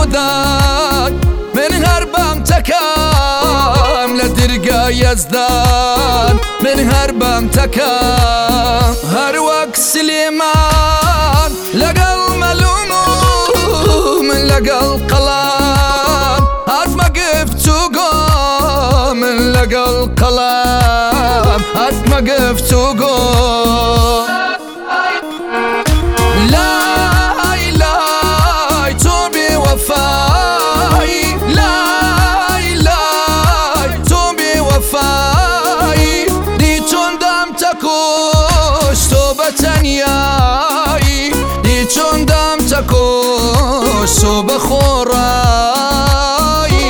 خۆدان من هەربام تەکەم لە درگای یەزدان من هەربام تەکەم هەر وەک سلێمان لەگەڵ مەلوم و من لەگەڵ قەڵام هاتمە گفتوگۆ من لەگەڵ قەڵام هاتمە گفتوگۆ لای لای تۆ بێوەفایی لای لای تۆ بێوەفایی دی چۆندام تەکوش تۆ بەتەنیایی دی چۆندام تەکوش تۆ بەخۆڕایی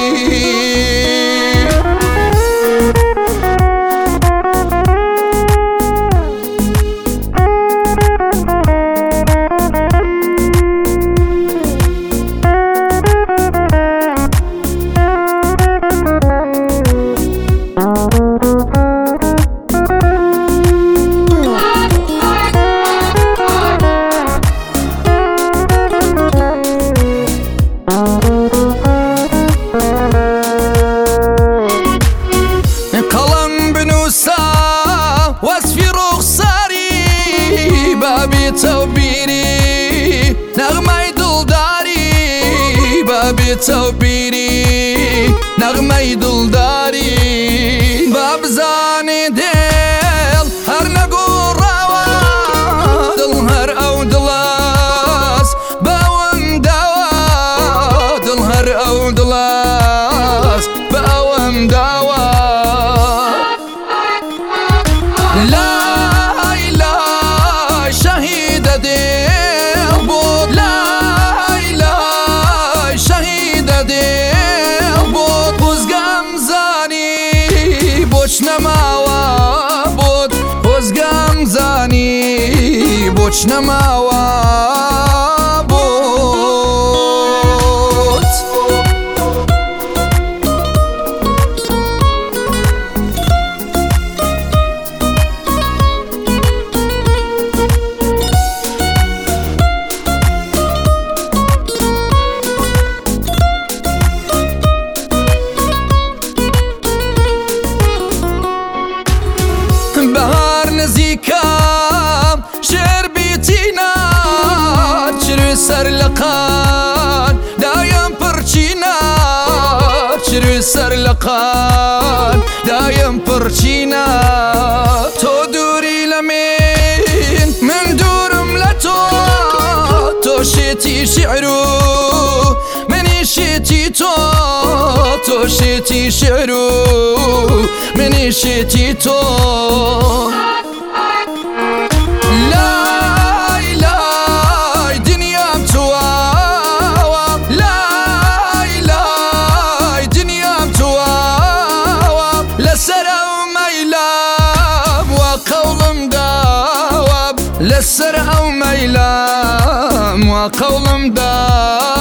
وەسفی ڕوخساری بابێتەوە بیری نەغمەی دڵداری بابێتەوە بیری نەغمەی دڵداری با بزانێ دێڵ هەر نەگۆڕاوە دڵ هەر ئەو دڵاس بەوەم داوە دڵ هەر ئەو دڵاس بە ئەوەم داوە لای لای شەهیدە دێڵ بۆت لای لای شەهیدە دێڵ بۆت خۆزگەم زانی بۆچ نەماوە بۆت خۆزگەم زانی بۆچ نەماوە بۆت بەهار نزیکە شێر بیتینە چروی سەر لە قان دایم پڕچینە چروی سەر لە قان دایم پڕچینە تۆ دووری لە من دوورم لە تۆ شێتی شیعر و منی شێتی تۆ شێتی شیعر و منی شێتی تۆ لای لای دنیام تواوە لای لای دنیام تواوە لەسەر ئەو مەیلام وا قەوڵم داوە لەسەر ئەو مەیلام وا قەوڵم داوە